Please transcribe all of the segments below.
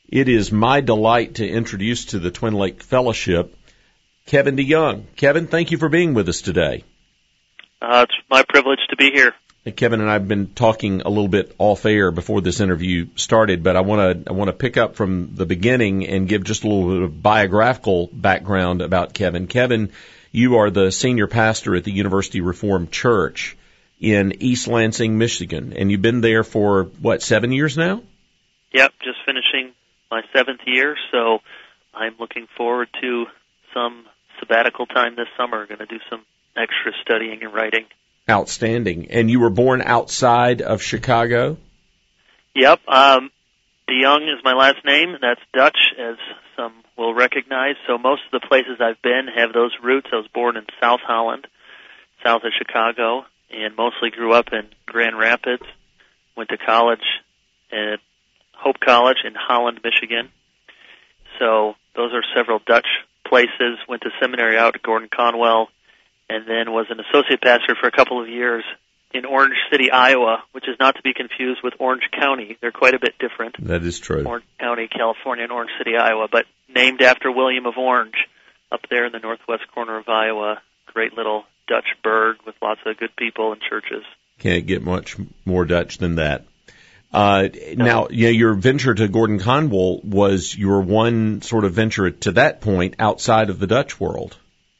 It is my delight to introduce to the Twin Lake Fellowship Kevin DeYoung. Kevin, thank you for being with us today. It's my privilege to be here. Kevin and I have been talking a little bit off air before this interview started, but I want to pick up from the beginning and give just a little bit of biographical background about Kevin. Kevin, you are the senior pastor at the University Reformed Church in East Lansing, Michigan, and you've been there for, 7 years now? Yep, just finishing my 7th year, so I'm looking forward to some sabbatical time this summer. Going to do some extra studying and writing. Outstanding. And you were born outside of Chicago? Yep. DeYoung is my last name. That's Dutch, as some will recognize. So most of the places I've been have those roots. I was born in South Holland, south of Chicago, and mostly grew up in Grand Rapids. Went to college at Hope College in Holland, Michigan. So those are several Dutch places. Went to seminary out at Gordon Conwell, and then was an associate pastor for a couple of years in Orange City, Iowa, which is not to be confused with Orange County. They're quite a bit different. That is true. Orange County, California, and Orange City, Iowa, but named after William of Orange up there in the northwest corner of Iowa. Great little Dutch burg with lots of good people and churches. Can't get much more Dutch than that. Now, your venture to Gordon Conwell was your one sort of venture to that point outside of the Dutch world.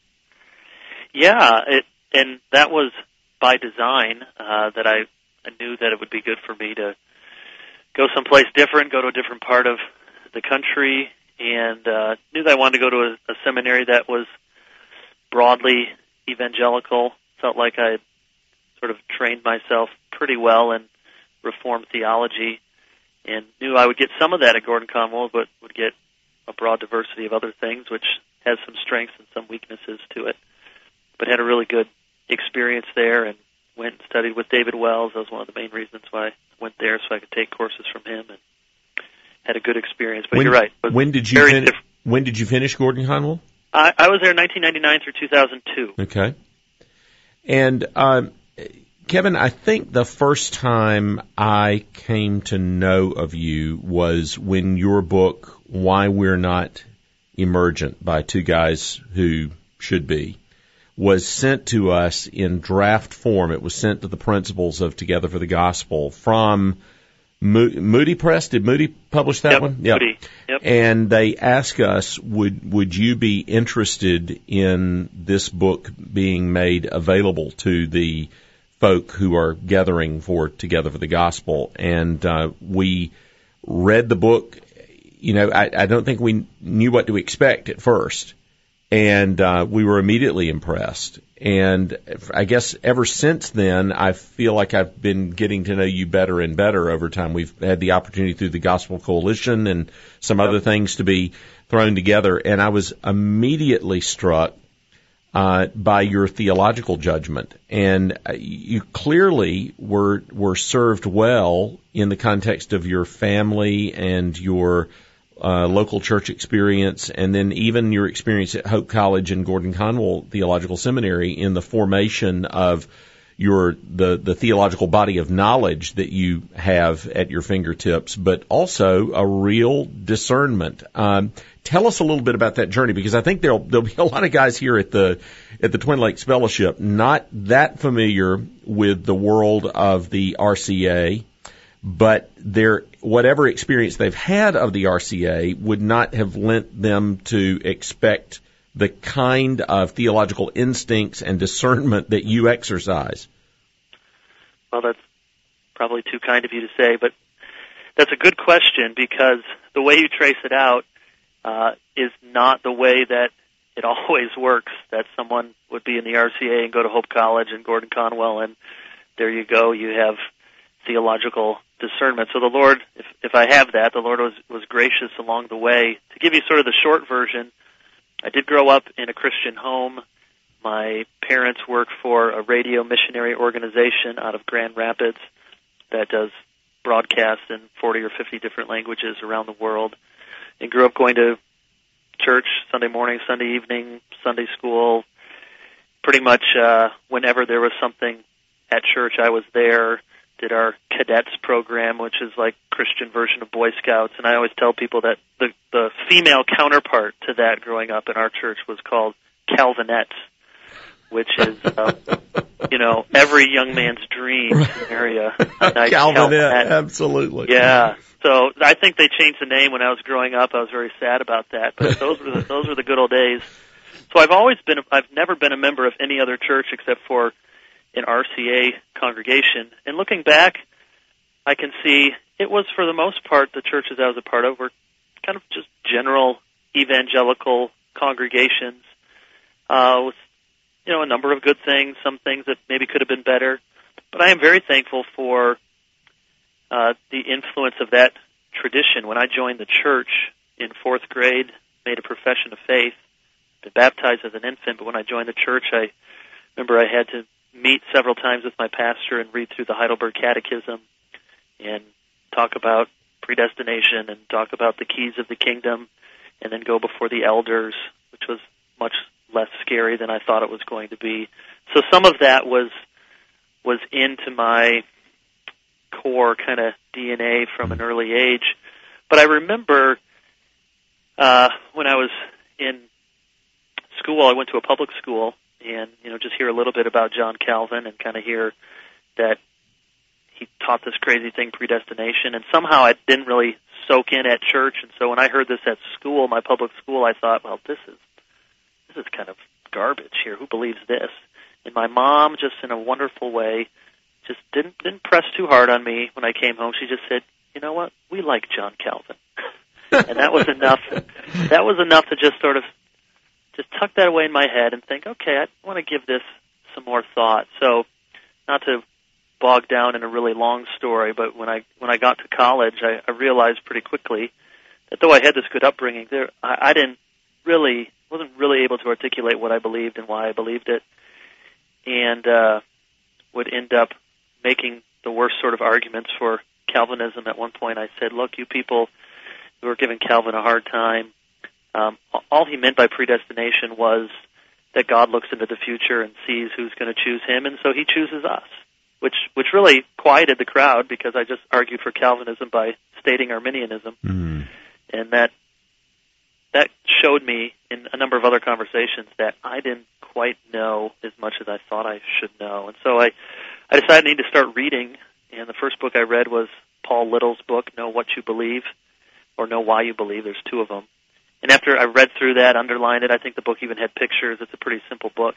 Yeah, and that was by design, that I knew that it would be good for me to go someplace different, go to a different part of the country, and knew that I wanted to go to a seminary that was broadly evangelical. Felt like I had sort of trained myself pretty well in Reformed theology, and knew I would get some of that at Gordon Conwell, but would get a broad diversity of other things, which has some strengths and some weaknesses to it. But had a really good experience there, and went and studied with David Wells. That was one of the main reasons why I went there, so I could take courses from him, and had a good experience. But you're right. When did you finish Gordon Conwell? I was there in 1999 through 2002. Okay. And Kevin, I think the first time I came to know of you was when your book, Why We're Not Emergent, by two guys who should be, was sent to us in draft form. It was sent to the principals of Together for the Gospel from Moody Press. Did Moody publish that one? Yep, Moody. Yep. And they asked us, would you be interested in this book being made available to the folk who are gathering for Together for the Gospel? And we read the book. I don't think we knew what to expect at first. And we were immediately impressed. And I guess ever since then, I feel like I've been getting to know you better and better over time. We've had the opportunity through the Gospel Coalition and some other things to be thrown together. And I was immediately struck by your theological judgment. And you clearly were served well in the context of your family and your local church experience, and then even your experience at Hope College and Gordon Conwell Theological Seminary in the formation of the theological body of knowledge that you have at your fingertips, but also a real discernment. Tell us a little bit about that journey, because I think there'll be a lot of guys here at the Twin Lakes Fellowship not that familiar with the world of the RCA, but whatever experience they've had of the RCA would not have lent them to expect the kind of theological instincts and discernment that you exercise. Well, that's probably too kind of you to say, but that's a good question, because the way you trace it out is not the way that it always works, that someone would be in the RCA and go to Hope College and Gordon Conwell, and there you go, you have theological discernment. So the Lord, if I have that, the Lord was gracious along the way. To give you sort of the short version, I did grow up in a Christian home. My parents work for a radio missionary organization out of Grand Rapids that does broadcasts in 40 or 50 different languages around the world, and grew up going to church Sunday morning, Sunday evening, Sunday school. Pretty much whenever there was something at church, I was there. did our cadets program, which is like Christian version of Boy Scouts. And I always tell people that the female counterpart to that growing up in our church was called Calvinettes, which is, every young man's dream scenario. Calvinette, absolutely. Yeah. So I think they changed the name when I was growing up. I was very sad about that, but those were the good old days. So I've never been a member of any other church except for an RCA congregation. And looking back, I can see it was, for the most part, the churches I was a part of were kind of just general evangelical congregations with, a number of good things, some things that maybe could have been better. But I am very thankful for the influence of that tradition. When I joined the church in 4th grade, made a profession of faith, been baptized as an infant, but when I joined the church, I remember I had to meet several times with my pastor and read through the Heidelberg Catechism and talk about predestination and talk about the keys of the kingdom, and then go before the elders, which was much less scary than I thought it was going to be. So some of that was into my core kind of DNA from an early age. But I remember when I was in school, I went to a public school, and just hear a little bit about John Calvin and kind of hear that he taught this crazy thing, predestination, and somehow it didn't really soak in at church. And so when I heard this at school, my public school, I thought, well, this is kind of garbage here. Who believes this? And my mom, just in a wonderful way, just didn't press too hard on me when I came home. She just said, you know what? We like John Calvin. And that was enough. That was enough to just sort of just tuck that away in my head and think, okay, I want to give this some more thought. So, not to bog down in a really long story, but when I got to college, I realized pretty quickly that though I had this good upbringing, I wasn't really able to articulate what I believed and why I believed it, and would end up making the worst sort of arguments for Calvinism. At one point, I said, look, you people who are giving Calvin a hard time, all he meant by predestination was that God looks into the future and sees who's going to choose him, and so he chooses us, which really quieted the crowd, because I just argued for Calvinism by stating Arminianism. Mm-hmm. And that showed me in a number of other conversations that I didn't quite know as much as I thought I should know. And so I decided I need to start reading, and the first book I read was Paul Little's book, Know What You Believe, or Know Why You Believe. There's 2 of them. And after I read through that, underlined it, I think the book even had pictures. It's a pretty simple book.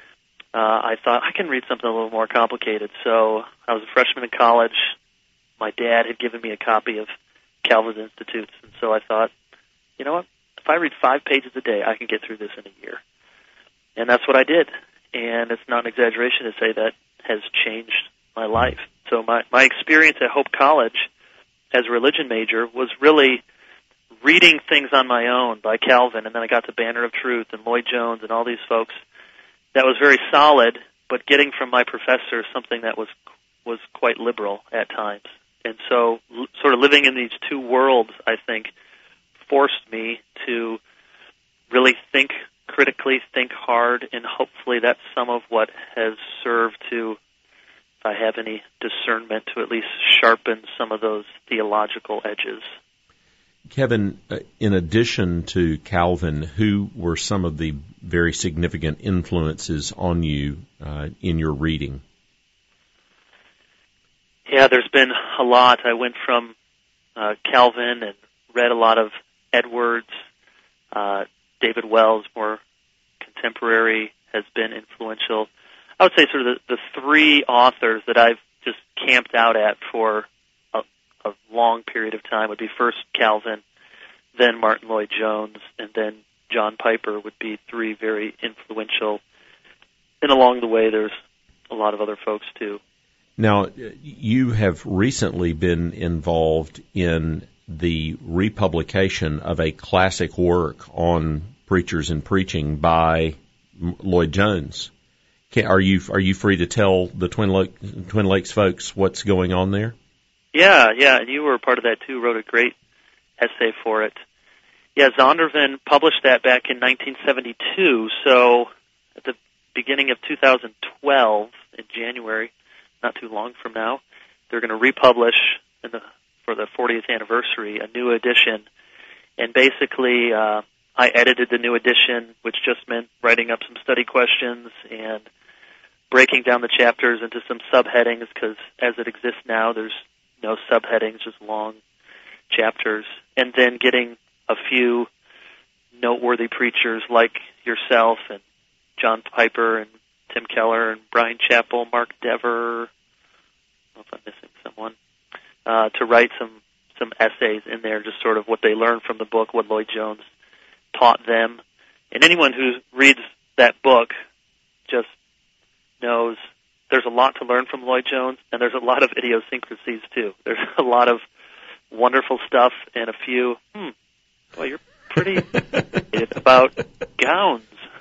I thought, I can read something a little more complicated. So I was a freshman in college. My dad had given me a copy of Calvin's Institutes, and so I thought, you know what? If I read 5 pages a day, I can get through this in a year. And that's what I did. And it's not an exaggeration to say that has changed my life. So my experience at Hope College as a religion major was really reading things on my own by Calvin, and then I got to Banner of Truth and Lloyd Jones and all these folks. That was very solid, but getting from my professor something that was quite liberal at times. And so sort of living in these 2 worlds, I think, forced me to really think critically, think hard, and hopefully that's some of what has served to, if I have any discernment, to at least sharpen some of those theological edges. Kevin, in addition to Calvin, who were some of the very significant influences on you in your reading? Yeah, there's been a lot. I went from Calvin and read a lot of Edwards. David Wells, more contemporary, has been influential. I would say sort of the 3 authors that I've just camped out at for a long period of time would be first Calvin, then Martin Lloyd-Jones, and then John Piper would be 3 very influential. And along the way, there's a lot of other folks, too. Now, you have recently been involved in the republication of a classic work on preachers and preaching by Lloyd-Jones. Are you free to tell the Twin Lakes folks what's going on there? Yeah, and you were a part of that too, wrote a great essay for it. Yeah, Zondervan published that back in 1972, so at the beginning of 2012, in January, not too long from now, they're going to republish for the 40th anniversary a new edition, and basically I edited the new edition, which just meant writing up some study questions and breaking down the chapters into some subheadings, because as it exists now, there's no subheadings, just long chapters, and then getting a few noteworthy preachers like yourself and John Piper and Tim Keller and Brian Chappell, Mark Dever, I don't know if I'm missing someone, to write some essays in there, just sort of what they learned from the book, what Lloyd Jones taught them. And anyone who reads that book just knows there's a lot to learn from Lloyd Jones, and there's a lot of idiosyncrasies too. There's a lot of wonderful stuff and a few, boy, you're pretty it's about gowns.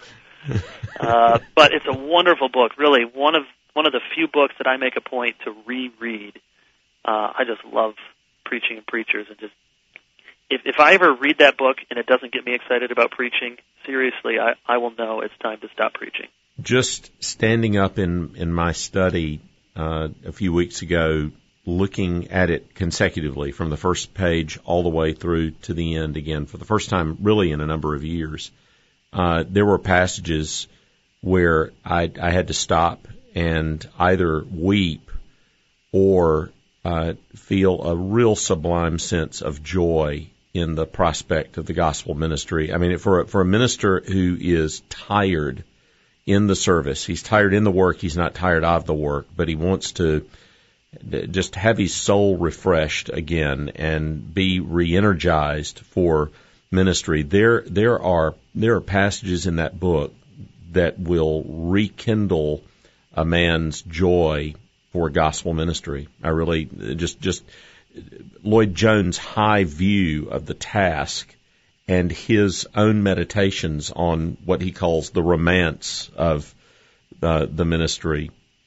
But it's a wonderful book, really. One of the few books that I make a point to reread. I just love preaching and preachers, and just if I ever read that book and it doesn't get me excited about preaching, seriously, I will know it's time to stop preaching. Just standing up in my study a few weeks ago, looking at it consecutively from the first page all the way through to the end again for the first time really in a number of years, there were passages where I had to stop and either weep or feel a real sublime sense of joy in the prospect of the gospel ministry. I mean, for a minister who is tired in the service, he's tired in the work, he's not tired of the work, but he wants to just have his soul refreshed again and be re-energized for ministry. There are passages in that book that will rekindle a man's joy for gospel ministry. I really just Lloyd Jones' high view of the task and his own meditations on what he calls the romance of the ministry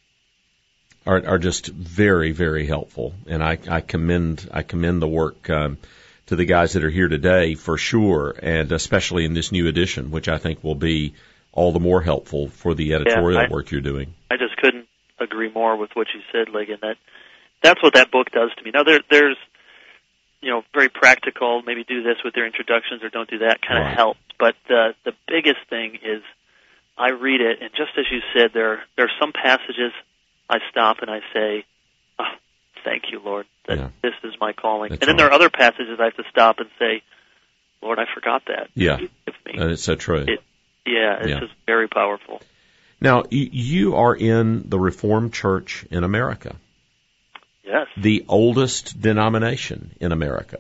are just very, very helpful. And I commend the work to the guys that are here today for sure, and especially in this new edition, which I think will be all the more helpful for the editorial work you're doing. I just couldn't agree more with what you said, Ligon. That's what that book does to me. Now there's very practical, maybe do this with their introductions or don't do that kind of helps. But the biggest thing is I read it, and just as you said, there are some passages I stop and I say, oh, thank you, Lord, that this is my calling. That's and then there are other passages I have to stop and say, Lord, I forgot that. Yeah, me. It's so true. It's just very powerful. Now, you are in the Reformed Church in America. Yes. The oldest denomination in America.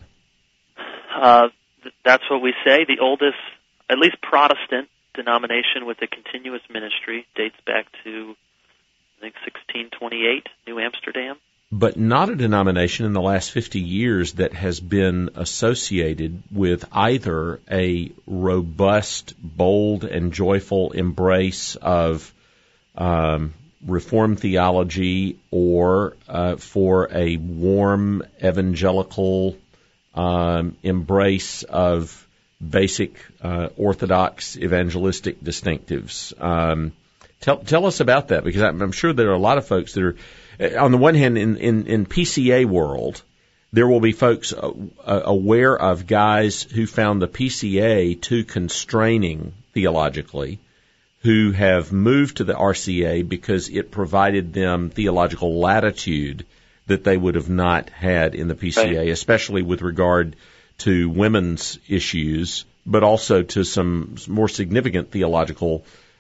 That's what we say. The oldest, at least Protestant denomination with a continuous ministry, dates back to, I think, 1628, New Amsterdam. But not a denomination in the last 50 years that has been associated with either a robust, bold, and joyful embrace of Reformed theology or for a warm evangelical embrace of basic Orthodox evangelistic distinctives. Tell us about that, because I'm sure there are a lot of folks that are, on the one hand, in PCA world, there will be folks aware of guys who found the PCA too constraining theologically, who have moved to the RCA because it provided them theological latitude that they would have not had in the PCA, especially with regard to women's issues, but also to some more significant theological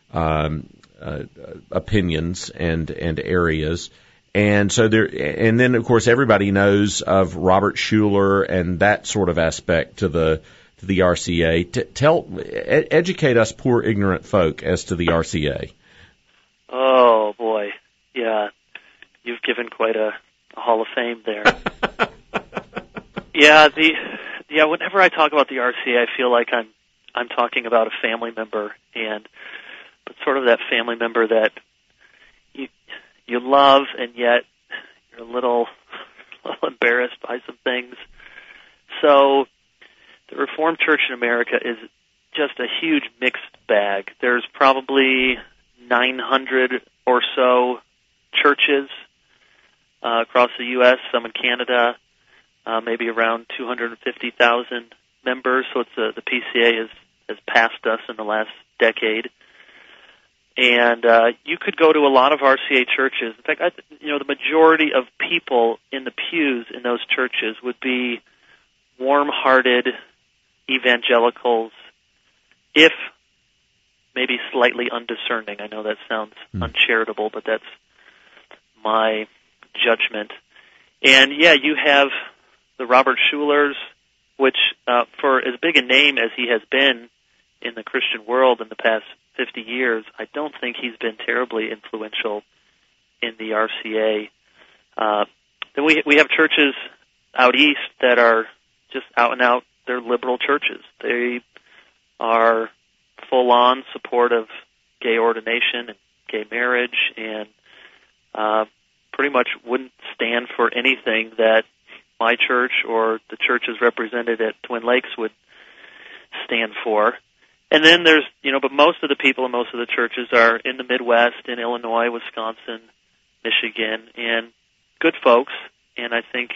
opinions and areas. And so and then of course everybody knows of Robert Schuller and that sort of aspect to the RCA. Educate us poor ignorant folk as to the RCA. Oh boy, yeah, you've given quite a Hall of Fame there. Whenever I talk about the RCA, I feel like I'm talking about a family member, but sort of that family member that you love, and yet you're a little embarrassed by some things. So the Reformed Church in America is just a huge mixed bag. There's probably 900 or so churches across the U.S., some in Canada, maybe around 250,000 members. So it's the PCA has passed us in the last decade. And you could go to a lot of RCA churches. In fact, the majority of people in the pews in those churches would be warm-hearted evangelicals, if maybe slightly undiscerning. I know that sounds uncharitable, but that's my judgment. And yeah, you have the Robert Schulers, which for as big a name as he has been in the Christian world in the past 50 years, I don't think he's been terribly influential in the RCA. Then we have churches out east that are just out and out. They're liberal churches. They are full-on support of gay ordination and gay marriage, and pretty much wouldn't stand for anything that my church or the churches represented at Twin Lakes would stand for. And then there's, but most of the people and most of the churches are in the Midwest, in Illinois, Wisconsin, Michigan, and good folks, and I think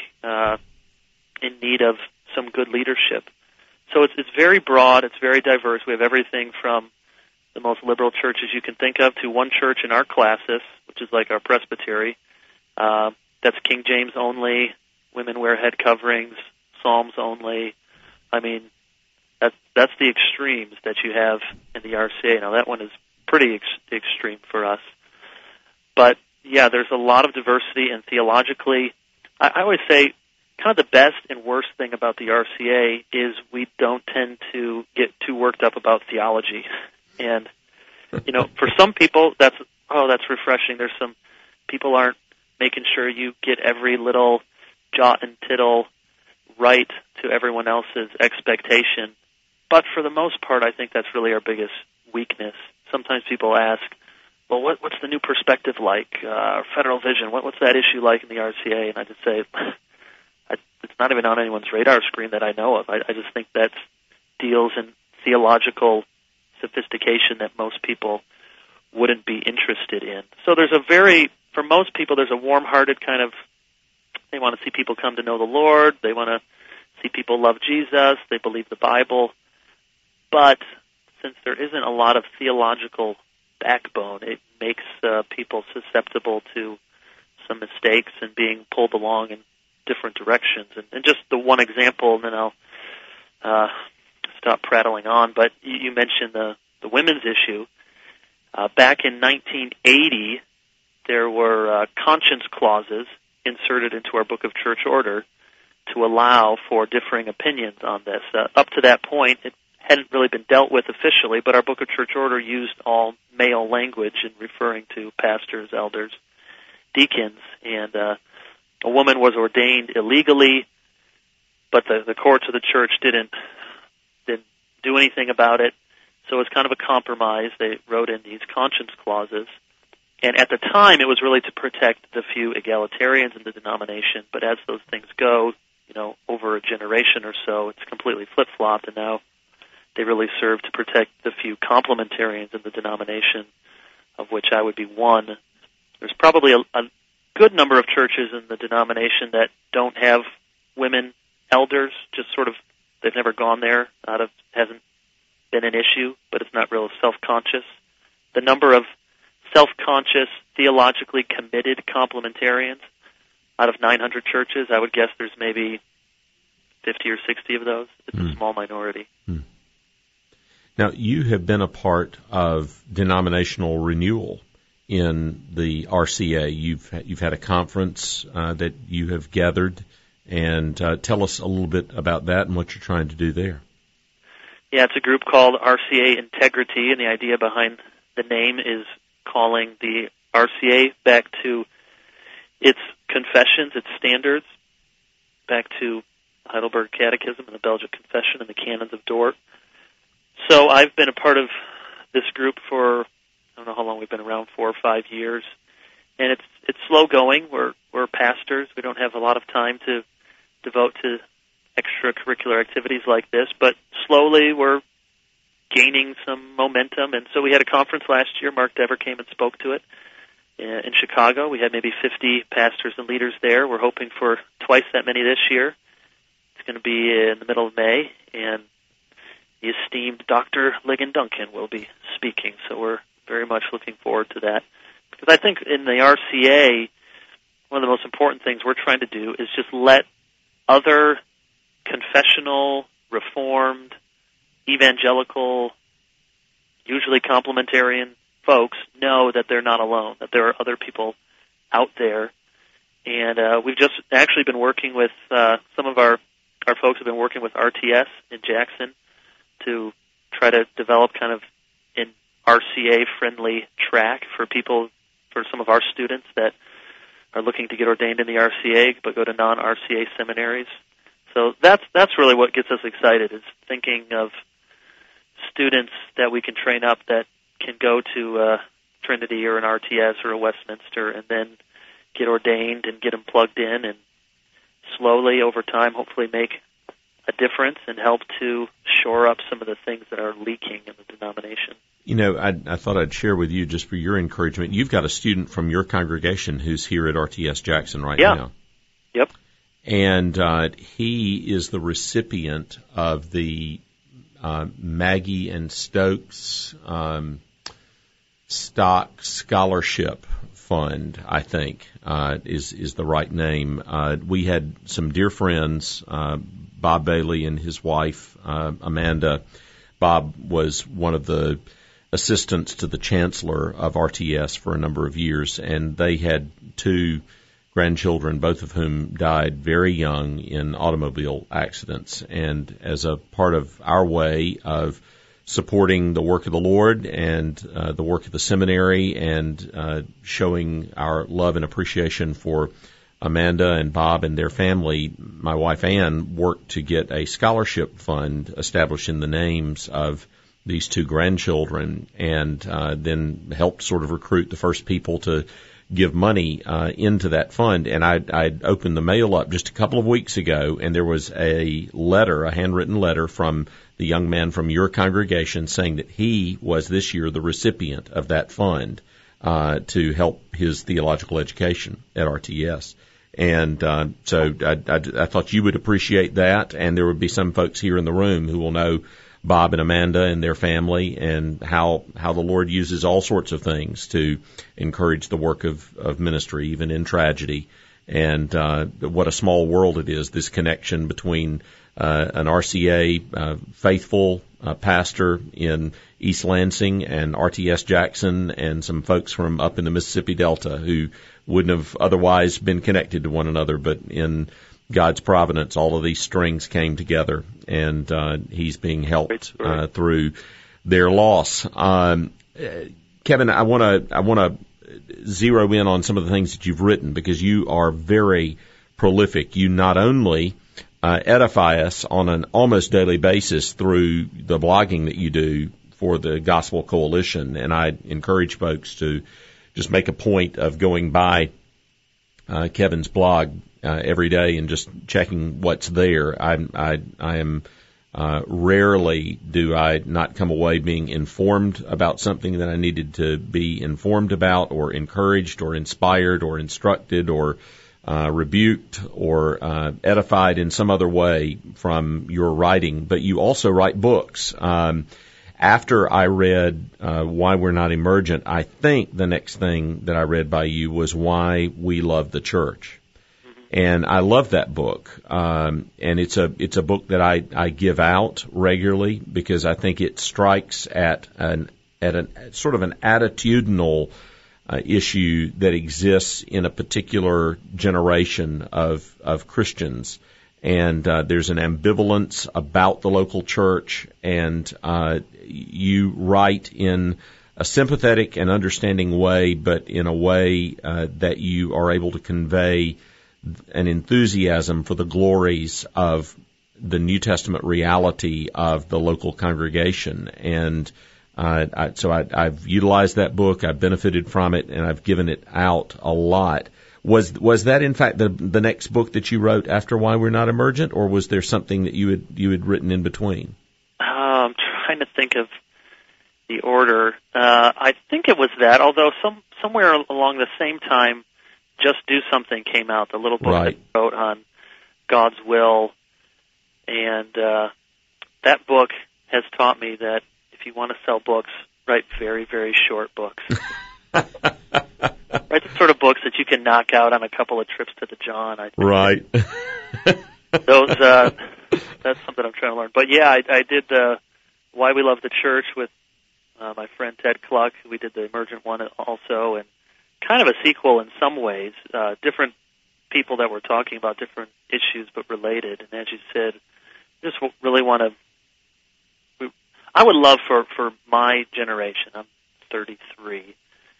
in need of some good leadership. So it's very broad, it's very diverse. We have everything from the most liberal churches you can think of to one church in our classis, which is like our presbytery. That's King James only, women wear head coverings, Psalms only. I mean, that's the extremes that you have in the RCA. Now, that one is pretty extreme for us. But, yeah, there's a lot of diversity, and theologically, I always say kind of the best and worst thing about the RCA is we don't tend to get too worked up about theology. And, for some people, that's refreshing. There's some people aren't making sure you get every little jot and tittle right to everyone else's expectation. But for the most part, I think that's really our biggest weakness. Sometimes people ask, well, what's the new perspective like? Federal vision, what's that issue like in the RCA? And I just say, it's not even on anyone's radar screen that I know of. I just think that deals in theological sophistication that most people wouldn't be interested in. So for most people, there's a warm-hearted kind of, they want to see people come to know the Lord, they want to see people love Jesus, they believe the Bible. But since there isn't a lot of theological backbone, it makes people susceptible to some mistakes and being pulled along in different directions. And just the one example, and then I'll stop prattling on, but you mentioned the women's issue. Back in 1980, there were conscience clauses inserted into our Book of Church Order to allow for differing opinions on this. Up to that point, it hadn't really been dealt with officially, but our Book of Church Order used all male language in referring to pastors, elders, deacons, and a woman was ordained illegally, but the courts of the church didn't do anything about it, so it was kind of a compromise. They wrote in these conscience clauses, and at the time it was really to protect the few egalitarians in the denomination, but as those things go, over a generation or so, it's completely flip-flopped, and now they really serve to protect the few complementarians in the denomination, of which I would be one. There's probably a good number of churches in the denomination that don't have women elders, just sort of, they've never gone there, hasn't been an issue, but it's not real self-conscious. The number of self-conscious, theologically committed complementarians out of 900 churches, I would guess there's maybe 50 or 60 of those. It's a small minority. Now, you have been a part of denominational renewal in the RCA. You've had a conference that you have gathered, and tell us a little bit about that and what you're trying to do there. Yeah, it's a group called RCA Integrity, and the idea behind the name is calling the RCA back to its confessions, its standards, back to Heidelberg Catechism and the Belgic Confession and the Canons of Dort. So I've been a part of this group for, I don't know how long we've been around, 4 or 5 years, and it's slow going. We're pastors. We don't have a lot of time to devote to extracurricular activities like this, but slowly we're gaining some momentum. And so we had a conference last year. Mark Dever came and spoke to it, in Chicago. We had maybe 50 pastors and leaders there. We're hoping for twice that many this year. It's going to be in the middle of May, and the esteemed Dr. Ligon Duncan will be speaking, so we're very much looking forward to that. Because I think in the RCA, one of the most important things we're trying to do is just let other confessional, Reformed, evangelical, usually complementarian folks know that they're not alone, that there are other people out there. And we've just actually been working with some of our folks have been working with RTS in Jackson to try to develop kind of an RCA-friendly track for people, for some of our students that are looking to get ordained in the RCA but go to non-RCA seminaries. So that's really what gets us excited, is thinking of students that we can train up that can go to Trinity or an RTS or a Westminster and then get ordained and get them plugged in and slowly over time hopefully make a difference and help to shore up some of the things that are leaking in the denomination. You know, I thought I'd share with you, just for your encouragement, you've got a student from your congregation who's here at RTS Jackson right now. Yep. And he is the recipient of the Maggie and Stokes Stock Scholarship Fund, I think, is the right name. We had some dear friends, Bob Bailey and his wife, Amanda. Bob was one of the assistants to the chancellor of RTS for a number of years, and they had two grandchildren, both of whom died very young in automobile accidents. And as a part of our way of supporting the work of the Lord and the work of the seminary and showing our love and appreciation for Amanda and Bob and their family, my wife Ann worked to get a scholarship fund established in the names of these two grandchildren, and then helped sort of recruit the first people to give money into that fund. And I opened the mail up just a couple of weeks ago, and there was a letter, a handwritten letter from the young man from your congregation saying that he was this year the recipient of that fund to help his theological education at RTS. And so I thought you would appreciate that, and there would be some folks here in the room who will know Bob and Amanda and their family and how the Lord uses all sorts of things to encourage the work of ministry, even in tragedy. And what a small world it is, this connection between an RCA faithful pastor in East Lansing and RTS Jackson and some folks from up in the Mississippi Delta who wouldn't have otherwise been connected to one another, but in God's providence, all of these strings came together, and he's being helped through their loss. Kevin, I want to zero in on some of the things that you've written, because you are very prolific. You not only edify us on an almost daily basis through the blogging that you do for the Gospel Coalition, and I encourage folks to just make a point of going by Kevin's blog every day and just checking what's there. I am rarely do I not come away being informed about something that I needed to be informed about, or encouraged, or inspired, or instructed, or rebuked, or edified in some other way from your writing. But you also write books. After I read Why We're Not Emergent, I think the next thing that I read by you was Why We Love the Church. And I love that book. And it's a book that I give out regularly, because I think it strikes at an sort of an attitudinal issue that exists in a particular generation of Christians. And there's an ambivalence about the local church, and you write in a sympathetic and understanding way, but in a way that you are able to convey an enthusiasm for the glories of the New Testament reality of the local congregation. And so I've utilized that book, I've benefited from it, and I've given it out a lot. Was that in fact the next book that you wrote after Why We're Not Emergent, or was there something that you had written in between? I'm trying to think of the order. I think it was that, although somewhere along the same time, Just Do Something came out, the little book Right. that I wrote on God's will. And that book has taught me that if you want to sell books, write very, very short books. Write the sort of books that you can knock out on a couple of trips to the John, I think. Right. That's something I'm trying to learn. But yeah, I did Why We Love the Church with my friend Ted Kluck. We did the Emergent one also, and kind of a sequel in some ways. Different people that were talking about different issues, but related. And as you said, just really want to. I would love for my generation. I'm 33.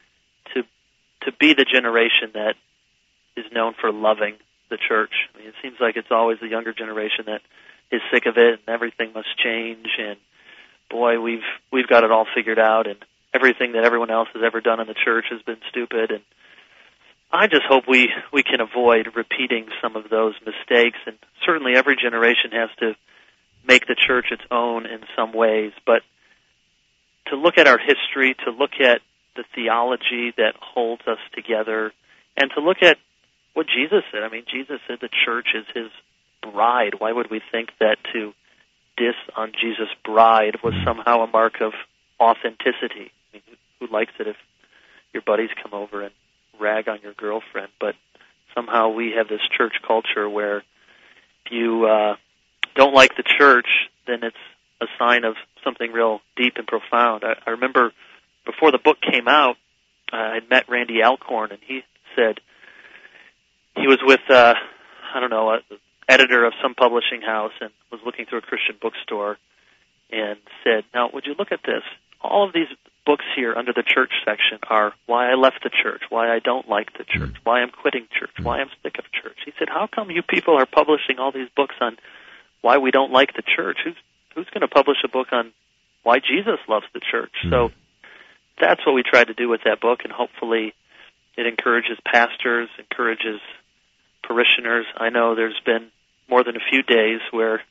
To be the generation that is known for loving the church. I mean, it seems like it's always the younger generation that is sick of it and everything must change, and boy, we've got it all figured out, and everything that everyone else has ever done in the church has been stupid. And I just hope we can avoid repeating some of those mistakes. And certainly every generation has to make the church its own in some ways, but to look at our history, to look at the theology that holds us together, and to look at what Jesus said. I mean, Jesus said the church is his bride. Why would we think that to diss on Jesus' bride was somehow a mark of authenticity? I mean, who likes it if your buddies come over and rag on your girlfriend? But somehow we have this church culture where if you don't like the church, then it's a sign of something real deep and profound. I remember before the book came out, I met Randy Alcorn, and he said he was with, an editor of some publishing house and was looking through a Christian bookstore and said, now, would you look at this? All of these books here under the church section are why I left the church, why I don't like the church, why I'm quitting church, why I'm sick of church. He said, how come you people are publishing all these books on why we don't like the church? Who's going to publish a book on why Jesus loves the church? So that's what we tried to do with that book, and hopefully it encourages pastors, encourages parishioners. I know there's been more than a few days where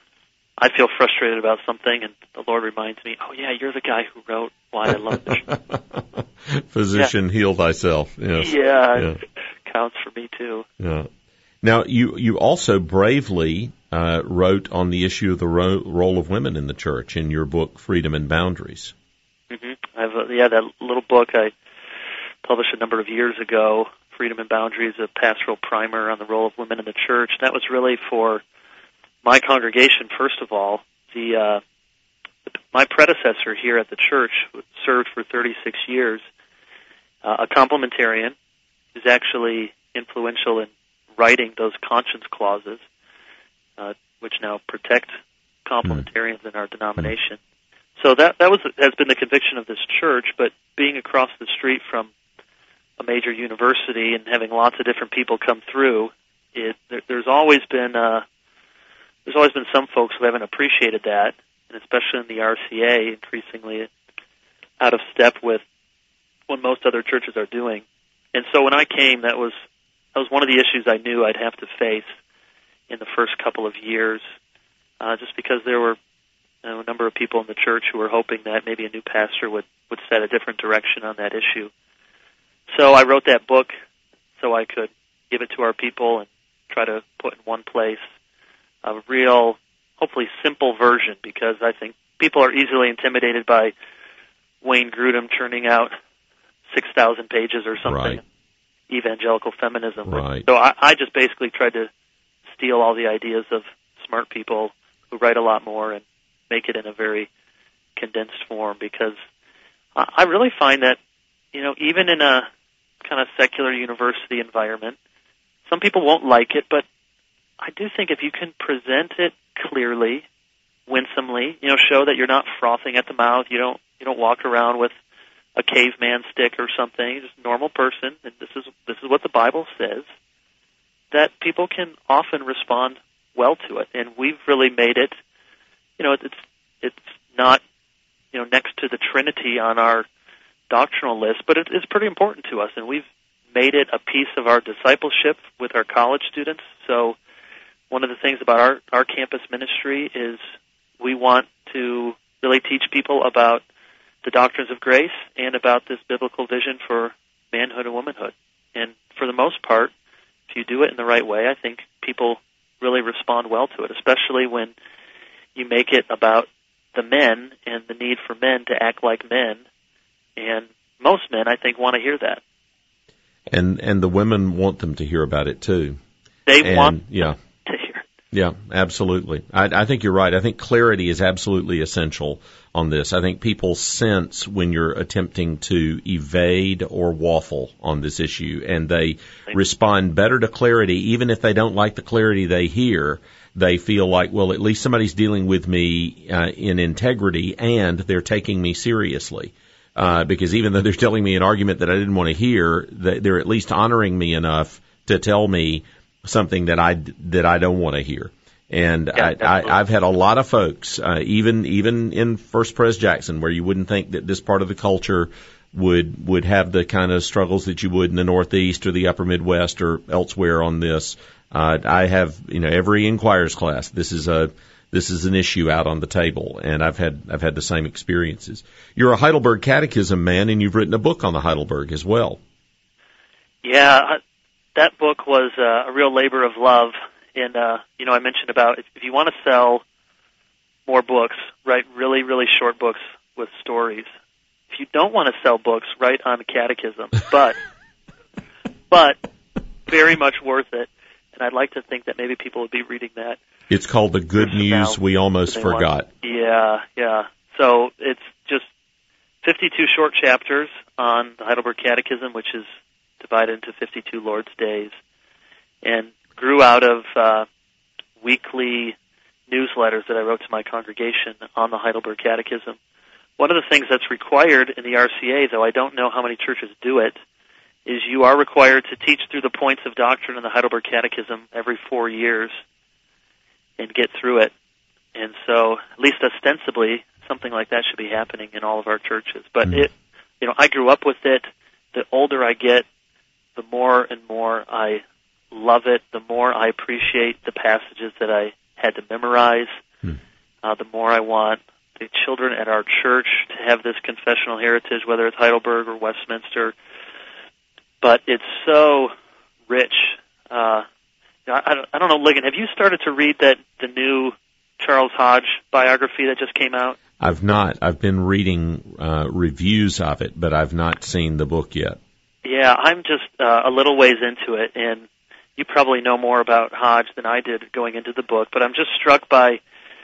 I feel frustrated about something, and the Lord reminds me, oh, yeah, you're the guy who wrote Why I Love the Church. Physician, heal thyself. Yes. Yeah, it counts for me, too. Yeah. Now, you also bravely wrote on the issue of the role of women in the church in your book, Freedom and Boundaries. Mm-hmm. That little book I published a number of years ago, Freedom and Boundaries, a pastoral primer on the role of women in the church. That was really for my congregation, first of all. My predecessor here at the church served for 36 years, a complementarian who's actually influential in writing those conscience clauses, which now protect complementarians in our denomination. So that has been the conviction of this church, but being across the street from a major university and having lots of different people come through, there's always been some folks who haven't appreciated that, and especially in the RCA, increasingly out of step with what most other churches are doing. And so when I came, that was one of the issues I knew I'd have to face in the first couple of years, just because there were a number of people in the church who were hoping that maybe a new pastor would set a different direction on that issue. So I wrote that book so I could give it to our people and try to put in one place a real, hopefully simple version, because I think people are easily intimidated by Wayne Grudem churning out 6,000 pages or something, right. Evangelical feminism. Right. So I just basically tried to steal all the ideas of smart people who write a lot more and make it in a very condensed form, because I really find that, even in a kind of secular university environment, some people won't like it, but I do think if you can present it clearly, winsomely, show that you're not frothing at the mouth, you don't walk around with a caveman stick or something, you're just a normal person, and this is what the Bible says, that people can often respond well to it. And we've really made it, it's not, next to the Trinity on our doctrinal list, but it's pretty important to us, and we've made it a piece of our discipleship with our college students. So one of the things about our campus ministry is we want to really teach people about the doctrines of grace and about this biblical vision for manhood and womanhood. And for the most part, if you do it in the right way, I think people really respond well to it, especially when you make it about the men and the need for men to act like men. And most men, I think, want to hear that. And the women want them to hear about it too. They want to hear it. Yeah, absolutely. I think you're right. I think clarity is absolutely essential on this. I think people sense when you're attempting to evade or waffle on this issue, and they respond better to clarity, even if they don't like the clarity they hear. They feel like, well, at least somebody's dealing with me in integrity, and they're taking me seriously. Because even though they're telling me an argument that I didn't want to hear, they're at least honoring me enough to tell me something that I don't want to hear. And I've had a lot of folks, even in First Pres Jackson, where you wouldn't think that this part of the culture would have the kind of struggles that you would in the Northeast or the Upper Midwest or elsewhere on this. I have, every Inquirer's class. This is an issue out on the table, and I've had the same experiences. You're a Heidelberg Catechism man, and you've written a book on the Heidelberg as well. Yeah, that book was a real labor of love. And, I mentioned about if you want to sell more books, write really, really short books with stories. If you don't want to sell books, write on the catechism. But very much worth it. And I'd like to think that maybe people would be reading that. It's called The Good News We Almost Forgot. Yeah. So it's just 52 short chapters on the Heidelberg Catechism, which is divided into 52 Lord's Days, and grew out of weekly newsletters that I wrote to my congregation on the Heidelberg Catechism. One of the things that's required in the RCA, though I don't know how many churches do it, is you are required to teach through the points of doctrine in the Heidelberg Catechism every 4 years and get through it. And so, at least ostensibly, something like that should be happening in all of our churches. But I grew up with it. The older I get, the more and more I love it, the more I appreciate the passages that I had to memorize, the more I want the children at our church to have this confessional heritage, whether it's Heidelberg or Westminster. But it's so rich. I don't know, Ligon, have you started to read the new Charles Hodge biography that just came out? I've not. I've been reading reviews of it, but I've not seen the book yet. Yeah, I'm just a little ways into it, and you probably know more about Hodge than I did going into the book, but I'm just struck by,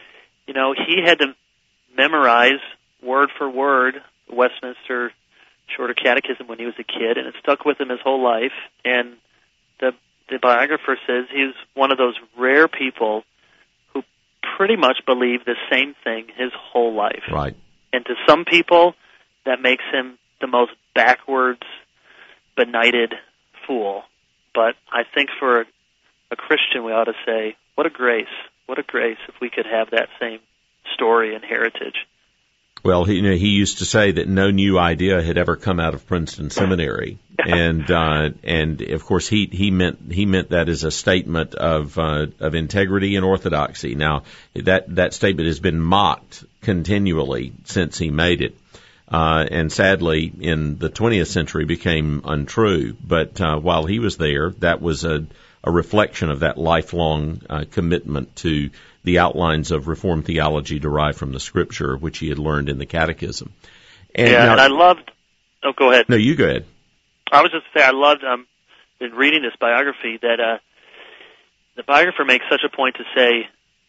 he had to memorize word for word the Westminster Shorter Catechism when he was a kid, and it stuck with him his whole life. And the biographer says he's one of those rare people who pretty much believed the same thing his whole life. Right. And to some people, that makes him the most backwards, benighted fool. But I think for a Christian, we ought to say, what a grace if we could have that same story and heritage. Well, he used to say that no new idea had ever come out of Princeton Seminary, and of course he meant that as a statement of integrity and orthodoxy. Now that statement has been mocked continually since he made it, and sadly in the 20th century became untrue. But while he was there, that was a reflection of that lifelong commitment to the outlines of Reformed theology derived from the Scripture, which he had learned in the Catechism. And I loved... Oh, go ahead. No, you go ahead. I was just saying, I loved, in reading this biography, that the biographer makes such a point to say,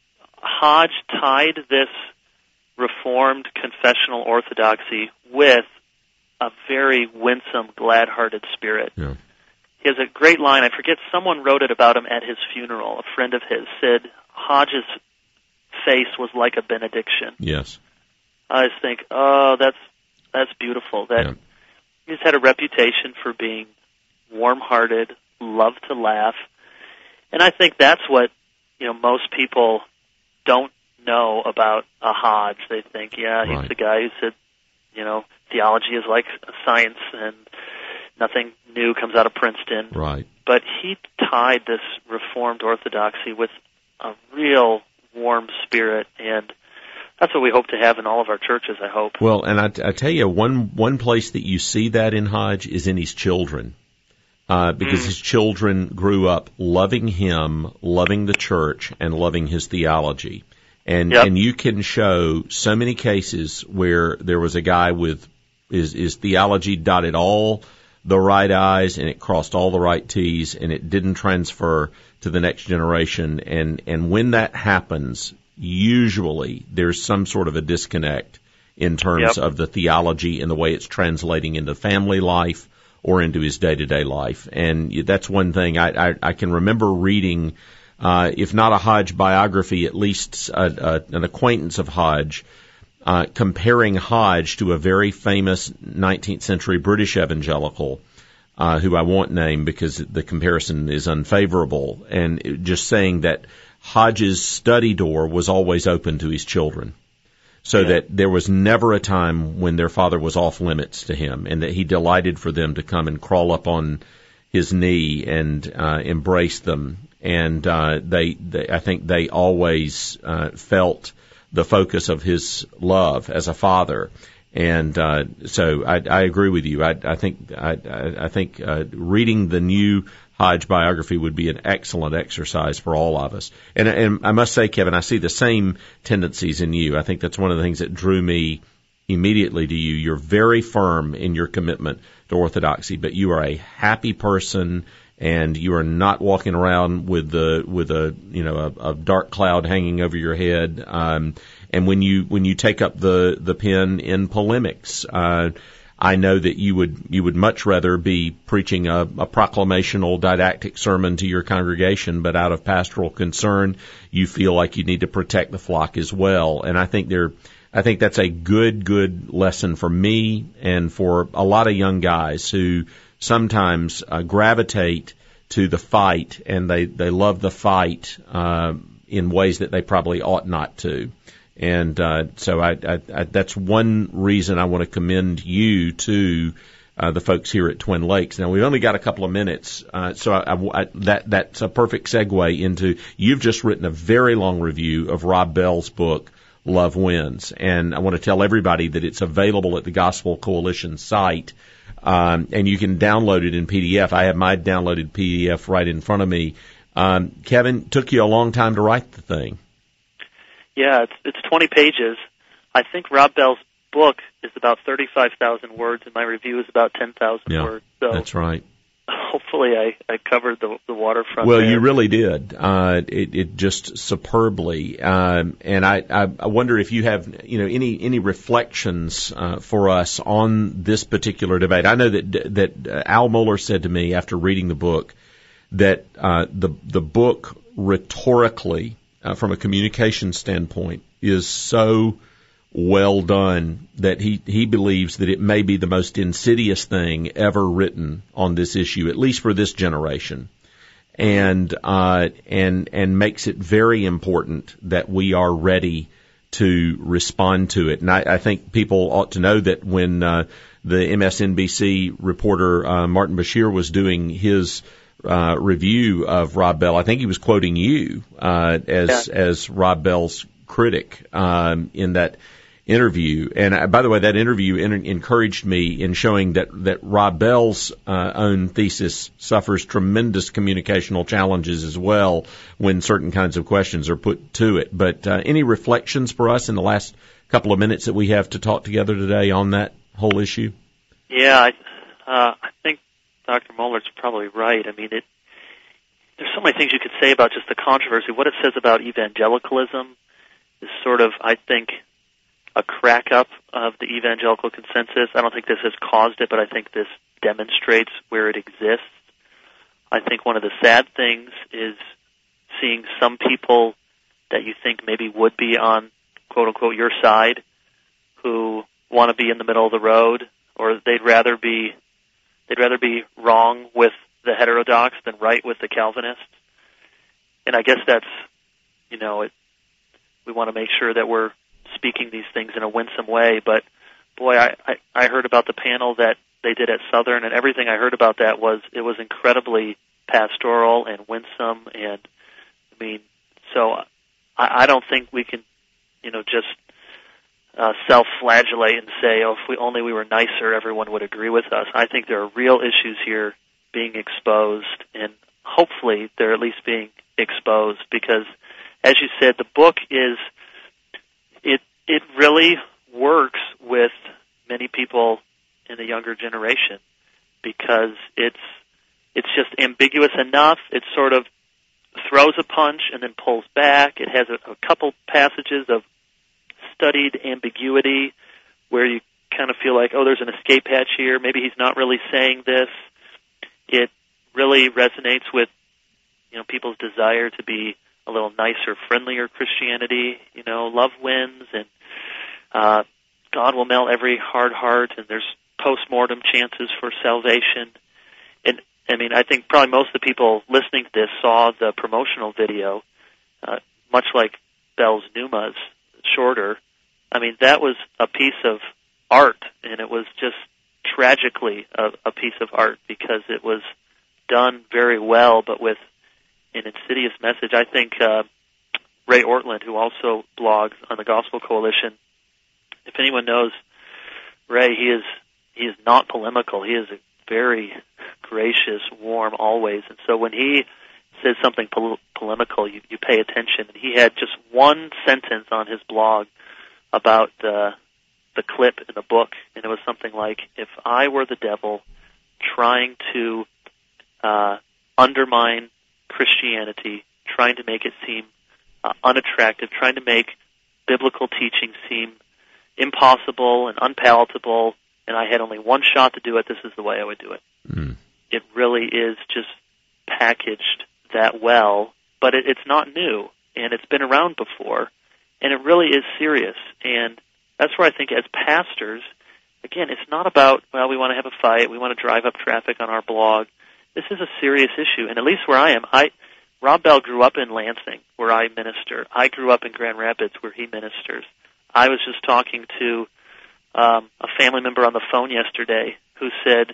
Hodge tied this Reformed confessional orthodoxy with a very winsome, glad-hearted spirit. Yeah. He has a great line. I forget, someone wrote it about him at his funeral. A friend of his said, Hodge's face was like a benediction. Yes. I just think, that's beautiful. He's had a reputation for being warm-hearted, love to laugh. And I think that's what, most people don't know about a Hodge. They think, he's the guy who said, theology is like science and nothing new comes out of Princeton. Right. But he tied this Reformed orthodoxy with a real warm spirit, and That's what we hope to have in all of our churches, I hope. Well, and I tell you, one place that you see that in Hodge is in his children. Because his children grew up loving him, loving the church, and loving his theology. And you can show so many cases where there was a guy with his theology dotted all the right I's and it crossed all the right T's, and it didn't transfer to the next generation. And when that happens, usually there's some sort of a disconnect in terms of the theology and the way it's translating into family life or into his day-to-day life. And that's one thing I can remember reading, if not a Hodge biography, at least an acquaintance of Hodge, comparing Hodge to a very famous 19th century British evangelical, who I won't name because the comparison is unfavorable, and just saying that Hodge's study door was always open to his children. So that there was never a time when their father was off limits to him, and that he delighted for them to come and crawl up on his knee and embrace them. And I think they always felt the focus of his love as a father. And so I agree with you. I think reading the new Hodge biography would be an excellent exercise for all of us. And I must say, Kevin, I see the same tendencies in you. I think that's one of the things that drew me immediately to you. You're very firm in your commitment to orthodoxy, but you are a happy person, and you are not walking around with a dark cloud hanging over your head. And when you take up the pen in polemics, I know that you would much rather be preaching a proclamational didactic sermon to your congregation, but out of pastoral concern, you feel like you need to protect the flock as well. And I think that's a good lesson for me and for a lot of young guys who sometimes gravitate to the fight, and they love the fight in ways that they probably ought not to. And so I that's one reason I want to commend you to the folks here at Twin Lakes. Now, we've only got a couple of minutes, so that's a perfect segue into, you've just written a very long review of Rob Bell's book, Love Wins. And I want to tell everybody that it's available at the Gospel Coalition site, and you can download it in PDF. I have my downloaded PDF right in front of me. Kevin, took you a long time to write the thing. Yeah, it's 20 pages. I think Rob Bell's book is about 35,000 words, and my review is about 10,000 words. So that's right. Hopefully I covered the waterfront. Well, there. You really did. It just superbly. And I wonder if you have any reflections for us on this particular debate. I know that Al Mohler said to me after reading the book that the book rhetorically, from a communication standpoint, is so well done that he believes that it may be the most insidious thing ever written on this issue, at least for this generation, and makes it very important that we are ready to respond to it. And I think people ought to know that when the MSNBC reporter Martin Bashir was doing his review of Rob Bell, I think he was quoting you as Rob Bell's critic in that interview. And by the way, that interview encouraged me in showing that Rob Bell's own thesis suffers tremendous communicational challenges as well when certain kinds of questions are put to it. But any reflections for us in the last couple of minutes that we have to talk together today on that whole issue? Yeah, I think Dr. Mohler's probably right. I mean, there's so many things you could say about just the controversy. What it says about evangelicalism is sort of, I think, a crack-up of the evangelical consensus. I don't think this has caused it, but I think this demonstrates where it exists. I think one of the sad things is seeing some people that you think maybe would be on, quote-unquote, your side, who want to be in the middle of the road, or they'd rather be wrong with the heterodox than right with the Calvinists. And I guess that's, we want to make sure that we're speaking these things in a winsome way. But, boy, I heard about the panel that they did at Southern, and everything I heard about that was incredibly pastoral and winsome. And, I mean, so I don't think we can, just self-flagellate and say, oh, if we were nicer, everyone would agree with us. I think there are real issues here being exposed, and hopefully they're at least being exposed because, as you said, the book it really works with many people in the younger generation because it's just ambiguous enough. It sort of throws a punch and then pulls back. It has a couple passages of studied ambiguity where you kind of feel like, oh, there's an escape hatch here. Maybe he's not really saying this. It really resonates with, people's desire to be a little nicer, friendlier Christianity. Love wins, and God will melt every hard heart, and there's post-mortem chances for salvation. And, I think probably most of the people listening to this saw the promotional video, much like Bell's Pneumas, shorter. That was a piece of art, and it was just tragically a piece of art because it was done very well, but with an insidious message. I think Ray Ortland, who also blogs on the Gospel Coalition, if anyone knows Ray, he is not polemical. He is a very gracious, warm, always. And so when he says something polemical, you pay attention. And he had just one sentence on his blog about the clip in the book, and it was something like, if I were the devil trying to undermine Christianity, trying to make it seem unattractive, trying to make biblical teaching seem impossible and unpalatable, and I had only one shot to do it, this is the way I would do it. Mm. It really is just packaged that well, but it's not new, and it's been around before, and it really is serious. And that's where I think as pastors, again, it's not about, well, we want to have a fight, we want to drive up traffic on our blog. This is a serious issue, and at least where I am, Rob Bell grew up in Lansing, where I minister. I grew up in Grand Rapids, where he ministers. I was just talking to a family member on the phone yesterday who said,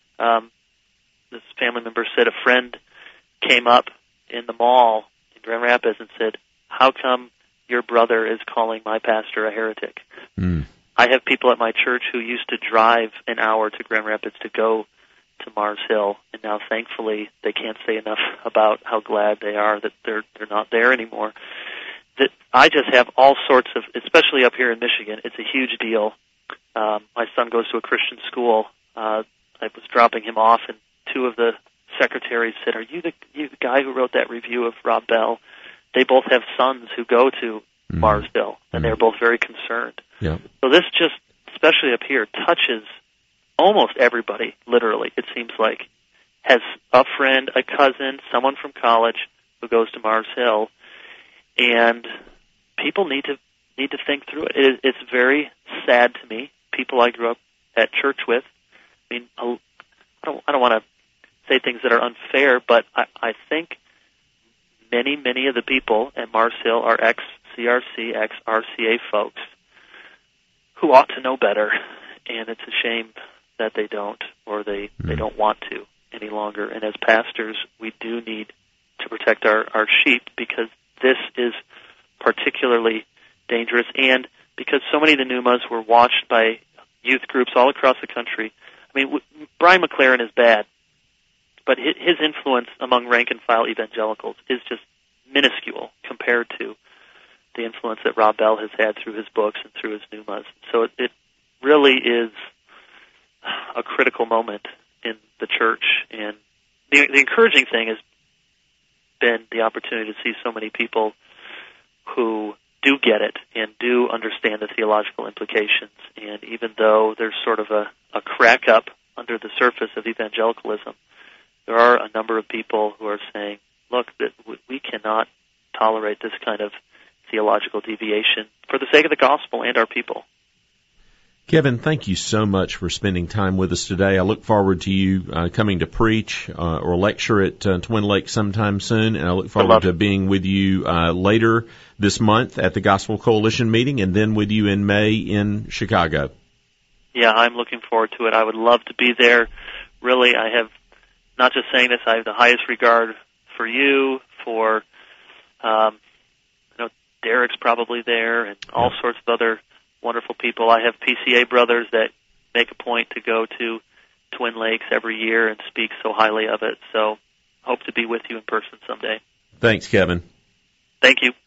this family member said a friend came up in the mall in Grand Rapids and said, how come your brother is calling my pastor a heretic? Mm. I have people at my church who used to drive an hour to Grand Rapids to go to Mars Hill, and now thankfully they can't say enough about how glad they are that they're not there anymore. That I just have all sorts of, especially up here in Michigan, it's a huge deal. My son goes to a Christian school. I was dropping him off, and two of the secretaries said, "Are you the guy who wrote that review of Rob Bell?" They both have sons who go to Mars Hill, and they're both very concerned. Yeah. So this just, especially up here, touches almost everybody, literally, it seems like, has a friend, a cousin, someone from college who goes to Mars Hill, and people need to think through it. It's very sad to me. People I grew up at church with, I don't want to say things that are unfair, but I think many of the people at Mars Hill are ex-CRC, ex-RCA folks who ought to know better, and it's a shame that they don't, or they don't want to any longer. And as pastors, we do need to protect our sheep because this is particularly dangerous, and because so many of the Pneumas were watched by youth groups all across the country. Brian McLaren is bad, but his influence among rank-and-file evangelicals is just minuscule compared to the influence that Rob Bell has had through his books and through his Pneumas. So it really is a critical moment in the church, and the encouraging thing has been the opportunity to see so many people who do get it and do understand the theological implications. And even though there's sort of a crack up under the surface of evangelicalism, there are a number of people who are saying, look, that we cannot tolerate this kind of theological deviation for the sake of the gospel and our people. Kevin, thank you so much for spending time with us today. I look forward to you coming to preach or lecture at Twin Lakes sometime soon, and I look forward to being with you later this month at the Gospel Coalition meeting, and then with you in May in Chicago. Yeah, I'm looking forward to it. I would love to be there. Really, I have, not just saying this, I have the highest regard for you, for, Derek's probably there, and all sorts of other wonderful people. I have PCA brothers that make a point to go to Twin Lakes every year and speak so highly of it. So hope to be with you in person someday. Thanks, Kevin. Thank you.